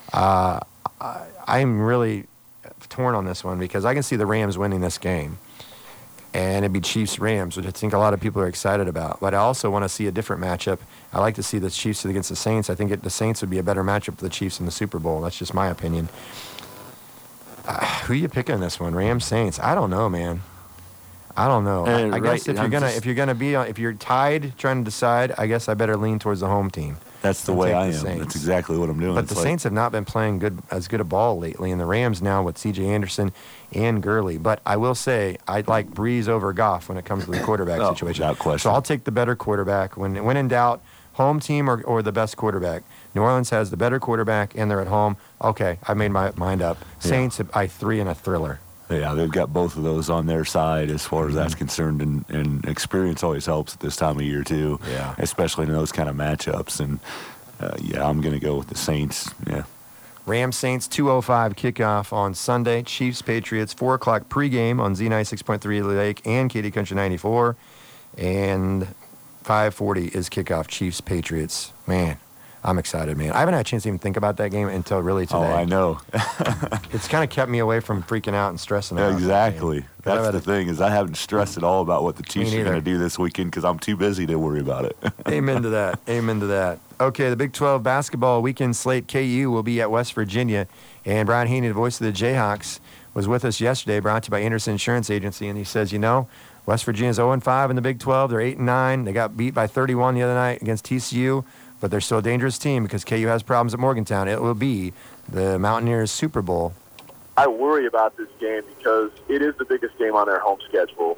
I'm really torn on this one because I can see the Rams winning this game. And it'd be Chiefs-Rams, which I think a lot of people are excited about. But I also want to see a different matchup. I like to see the Chiefs against the Saints. I think the Saints would be a better matchup for the Chiefs in the Super Bowl. That's just my opinion. Who are you picking in this one? Rams-Saints? I don't know, man. I don't know. I guess if you're tied trying to decide, I guess I better lean towards the home team. That's the way I am. That's exactly what I'm doing. But the Saints have not been playing as good a ball lately, and the Rams now with C.J. Anderson and Gurley. But I will say I'd like Breeze over Goff when it comes to the quarterback situation. Without question. So I'll take the better quarterback. When in doubt, home team or the best quarterback. New Orleans has the better quarterback, and they're at home. Okay, I made my mind up. Saints, I 3 in a thriller. Yeah, they've got both of those on their side as far as that's concerned, and experience always helps at this time of year too. Yeah, especially in those kind of matchups. And I'm going to go with the Saints. Yeah, Rams Saints 2:05 kickoff on Sunday. Chiefs Patriots 4 o'clock pregame on Z96.3 Lake and Katy Country 94, and 5:40 is kickoff. Chiefs Patriots. Man, I'm excited, man. I haven't had a chance to even think about that game until really today. Oh, I know. It's kind of kept me away from freaking out and stressing out. Exactly. That's the thing, is I haven't stressed at all about what the Chiefs are going to do this weekend because I'm too busy to worry about it. Amen to that. Amen to that. Okay, the Big 12 basketball weekend slate. KU will be at West Virginia. And Brian Haney, the voice of the Jayhawks, was with us yesterday, brought to you by Anderson Insurance Agency. And he says, West Virginia's 0-5 in the Big 12. They're 8-9. They got beat by 31 the other night against TCU. But they're still a dangerous team because KU has problems at Morgantown. It will be the Mountaineers' Super Bowl. I worry about this game because it is the biggest game on their home schedule.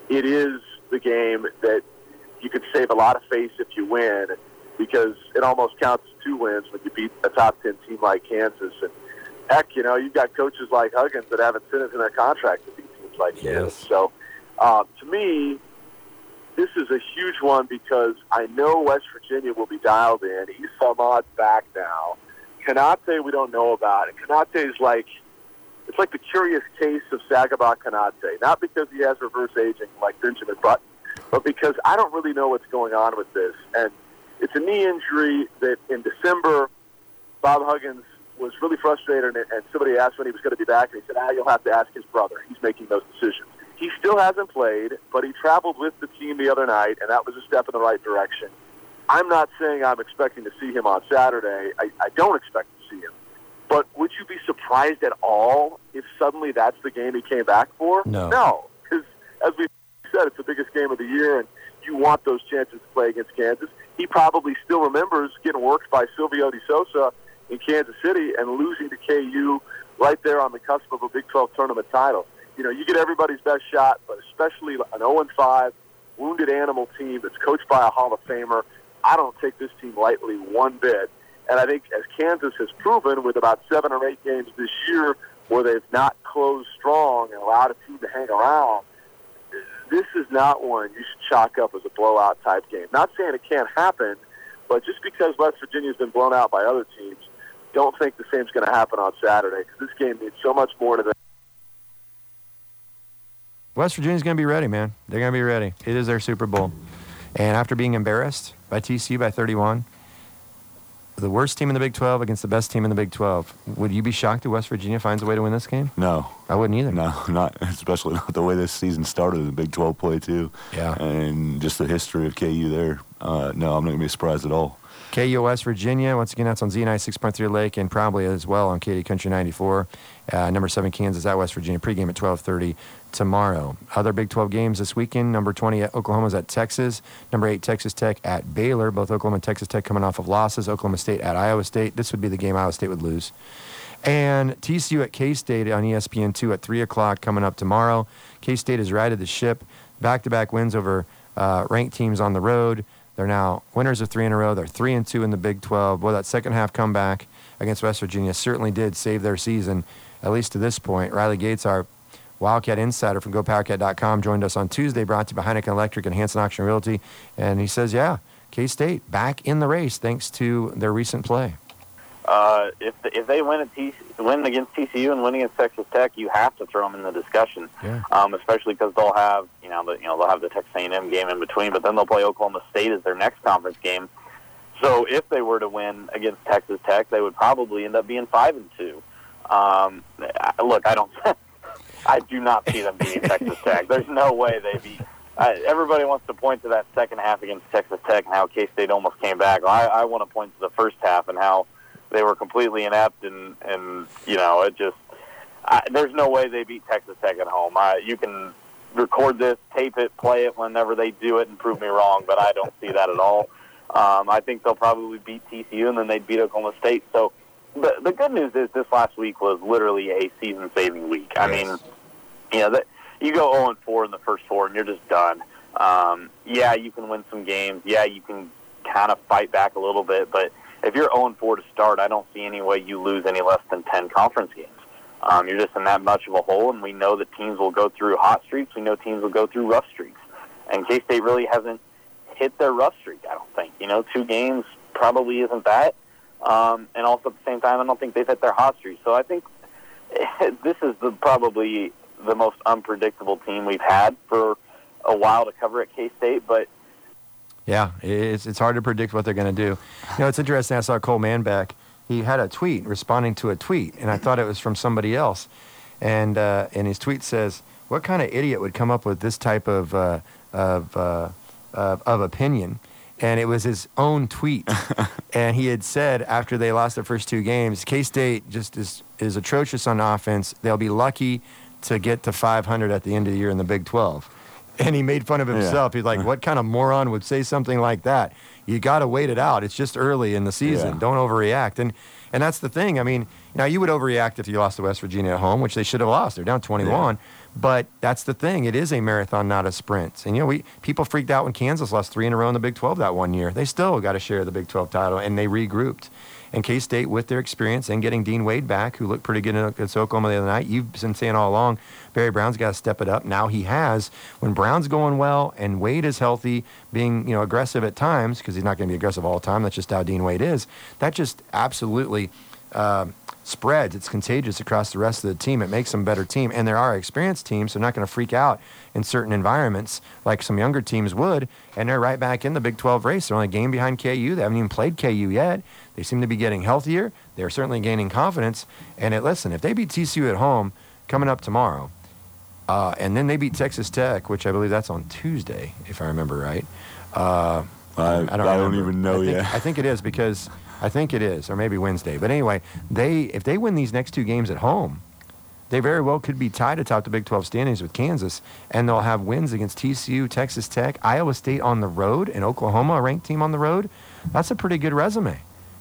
it is the game that you could save a lot of face if you win, because it almost counts as 2 wins when you beat a top 10 team like Kansas. And heck, you've got coaches like Huggins that have incentives in their contract to beat teams like Kansas. So to me, this is a huge one because I know West Virginia will be dialed in. Issa Ahmad's back now. Konate we don't know about. And Konate is it's like the curious case of Sagaba Konate. Not because he has reverse aging like Benjamin Button, but because I don't really know what's going on with this. And it's a knee injury that in December, Bob Huggins was really frustrated, and somebody asked when he was going to be back, and he said, you'll have to ask his brother. He's making those decisions. He still hasn't played, but he traveled with the team the other night, and that was a step in the right direction. I'm not saying I'm expecting to see him on Saturday. I don't expect to see him. But would you be surprised at all if suddenly that's the game he came back for? No, because as we said, it's the biggest game of the year, and you want those chances to play against Kansas. He probably still remembers getting worked by Silvio De Sousa in Kansas City and losing to KU right there on the cusp of a Big 12 tournament title. You get everybody's best shot, but especially an 0-5 wounded animal team that's coached by a Hall of Famer. I don't take this team lightly one bit. And I think as Kansas has proven with about 7 or 8 games this year where they've not closed strong and allowed a team to hang around, this is not one you should chalk up as a blowout type game. Not saying it can't happen, but just because West Virginia's been blown out by other teams, don't think the same's going to happen on Saturday, because this game means so much more to them. West Virginia's going to be ready, man. They're going to be ready. It is their Super Bowl. And after being embarrassed by TCU by 31, the worst team in the Big 12 against the best team in the Big 12, would you be shocked if West Virginia finds a way to win this game? No. I wouldn't either. No, especially not the way this season started in the Big 12 play, too. Yeah. And just the history of KU there. No, I'm not going to be surprised at all. KU West Virginia, once again, that's on Z&I 6.3 Lake, and probably as well on KD Country 94. Number 7 Kansas at West Virginia, pregame at 12:30 tomorrow. Other Big 12 games this weekend, number 20 at Oklahoma's at Texas, number 8 Texas Tech at Baylor. Both Oklahoma and Texas Tech coming off of losses. Oklahoma State at Iowa State. This would be the game Iowa State would lose. And TCU at K-State on ESPN2 at 3 o'clock coming up tomorrow. K-State has righted the ship. Back-to-back wins over ranked teams on the road. They're now winners of 3 in a row. They're 3-2 in the Big 12. Boy, that second half comeback against West Virginia certainly did save their season, at least to this point. Riley Gates, our Wildcat insider from GoPowerCat.com, joined us on Tuesday, brought to you by Heineken Electric and Hanson Auction Realty. And he says, K-State back in the race thanks to their recent play. If they win against TCU and win against Texas Tech, you have to throw them in the discussion. Yeah. Especially because they'll have they'll have the Texas A&M game in between, but then they'll play Oklahoma State as their next conference game. So if they were to win against Texas Tech, they would probably end up being 5-2. Look, I do not see them beating Texas Tech. There's no way they beat. Everybody wants to point to that second half against Texas Tech and how K-State almost came back. I want to point to the first half and how they were completely inept, and it just there's no way they beat Texas Tech at home. You can record this, tape it, play it whenever they do it, and prove me wrong, but I don't see that at all. I think they'll probably beat TCU, and then they'd beat Oklahoma State. So the good news is this last week was literally a season-saving week. I mean, you go 0-4 in the first 4, and you're just done. You can win some games. Yeah, you can kind of fight back a little bit, but if you're 0-4 to start, I don't see any way you lose any less than 10 conference games. You're just in that much of a hole, and we know that teams will go through hot streaks. We know teams will go through rough streaks. And K-State really hasn't hit their rough streak, I don't think. 2 games probably isn't that. And also at the same time, I don't think they've hit their hot streak. So I think this is probably the most unpredictable team we've had for a while to cover at K-State, but yeah, it's hard to predict what they're going to do. It's interesting. I saw Cole Manbeck. He had a tweet responding to a tweet, and I thought it was from somebody else. And his tweet says, "What kind of idiot would come up with this type of opinion?" And it was his own tweet. And he had said after they lost their first 2 games, K-State just is atrocious on offense. They'll be lucky to get to 500 at the end of the year in the Big 12. And he made fun of himself. Yeah. He's like, what kind of moron would say something like that? You got to wait it out. It's just early in the season. Yeah. Don't overreact. And that's the thing. I mean, you would overreact if you lost to West Virginia at home, which they should have lost. They're down 21. Yeah. But that's the thing. It is a marathon, not a sprint. And, people freaked out when Kansas lost 3 in a row in the Big 12 that one year. They still got to share the Big 12 title, and they regrouped. And K-State, with their experience and getting Dean Wade back, who looked pretty good against Oklahoma the other night, you've been saying all along, Barry Brown's got to step it up. Now he has. When Brown's going well and Wade is healthy, being aggressive at times, because he's not going to be aggressive all the time, that's just how Dean Wade is, that just absolutely spreads. It's contagious across the rest of the team. It makes them a better team. And there are experienced teams, so they're not going to freak out in certain environments like some younger teams would, and they're right back in the Big 12 race. They're only a game behind KU. They haven't even played KU yet. They seem to be getting healthier. They're certainly gaining confidence. And listen, if they beat TCU at home coming up tomorrow, and then they beat Texas Tech, which I believe that's on Tuesday, if I remember right. I don't even know yet. I think it is because I think it is, or maybe Wednesday. But anyway, if they win these next 2 games at home, they very well could be tied atop the Big 12 standings with Kansas, and they'll have wins against TCU, Texas Tech, Iowa State on the road, and Oklahoma, a ranked team on the road. That's a pretty good resume.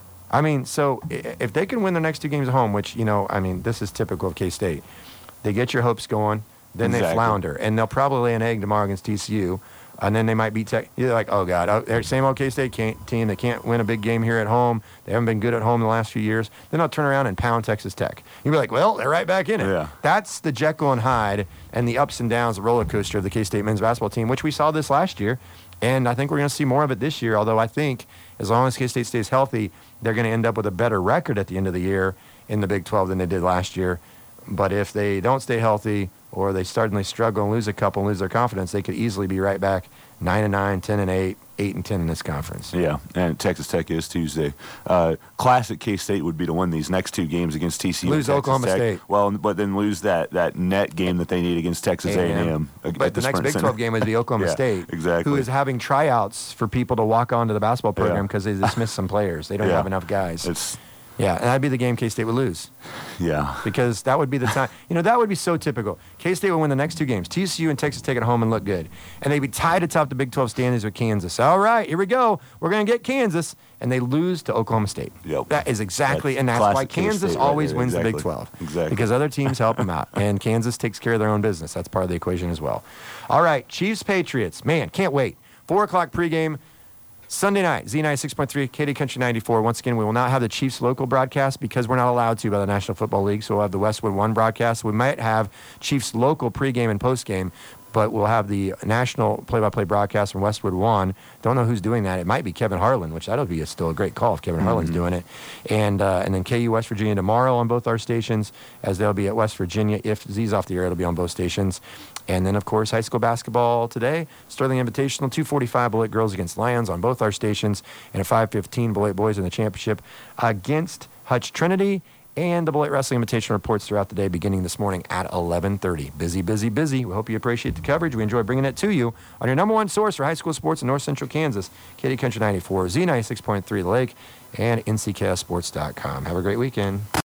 I mean, so if they can win their next 2 games at home, which, this is typical of K-State, they get your hopes going, then they flounder, and they'll probably lay an egg tomorrow against TCU. And then they might beat Tech. You're like, oh, God, they're same old K-State team. They can't win a big game here at home. They haven't been good at home in the last few years. Then they'll turn around and pound Texas Tech. You'll be like, well, they're right back in it. Yeah. That's the Jekyll and Hyde and the ups and downs, the roller coaster of the K-State men's basketball team, which we saw this last year. And I think we're going to see more of it this year, although I think as long as K-State stays healthy, they're going to end up with a better record at the end of the year in the Big 12 than they did last year. But if they don't stay healthy or they suddenly struggle and lose a couple and lose their confidence, they could easily be right back 9-9, 10-8, 8-10 in this conference. Yeah, and Texas Tech is Tuesday. Classic K-State would be to win these next 2 games against TCU. Lose and Oklahoma Tech. State. Well, but then lose that net game that they need against Texas A&M. But the next Big 12 game would be Oklahoma State, exactly. who is having tryouts for people to walk onto the basketball program because they dismissed some players. They don't have enough guys. Yeah, and that'd be the game K-State would lose. Yeah. Because that would be the time. That would be so typical. K-State would win the next 2 games. TCU and Texas take it home and look good. And they'd be tied atop the Big 12 standings with Kansas. All right, here we go. We're going to get Kansas. And they lose to Oklahoma State. Yep. That is exactly, and that's why Kansas always wins the Big 12. Exactly. Because other teams help them out. And Kansas takes care of their own business. That's part of the equation as well. All right, Chiefs-Patriots. Man, can't wait. 4 o'clock pregame. Sunday night, Z96.3, KD Country 94. Once again, we will not have the Chiefs local broadcast because we're not allowed to by the National Football League, so we'll have the Westwood One broadcast. We might have Chiefs local pregame and postgame, but we'll have the national play-by-play broadcast from Westwood One. Don't know who's doing that. It might be Kevin Harlan, which that'll be still a great call if Kevin Harlan's doing it. And then KU West Virginia tomorrow on both our stations, as they'll be at West Virginia. If Z's off the air, it'll be on both stations. And then, of course, high school basketball today. Sterling Invitational, 2:45 Beloit girls against Lions on both our stations, and at 5:15 Beloit boys in the championship against Hutch Trinity. And the Beloit Wrestling Invitational reports throughout the day, beginning this morning at 11:30. Busy, busy, busy. We hope you appreciate the coverage. We enjoy bringing it to you on your number 1 source for high school sports in North Central Kansas, KD Country 94, Z96.3 The Lake, and NCKSports.com. Have a great weekend.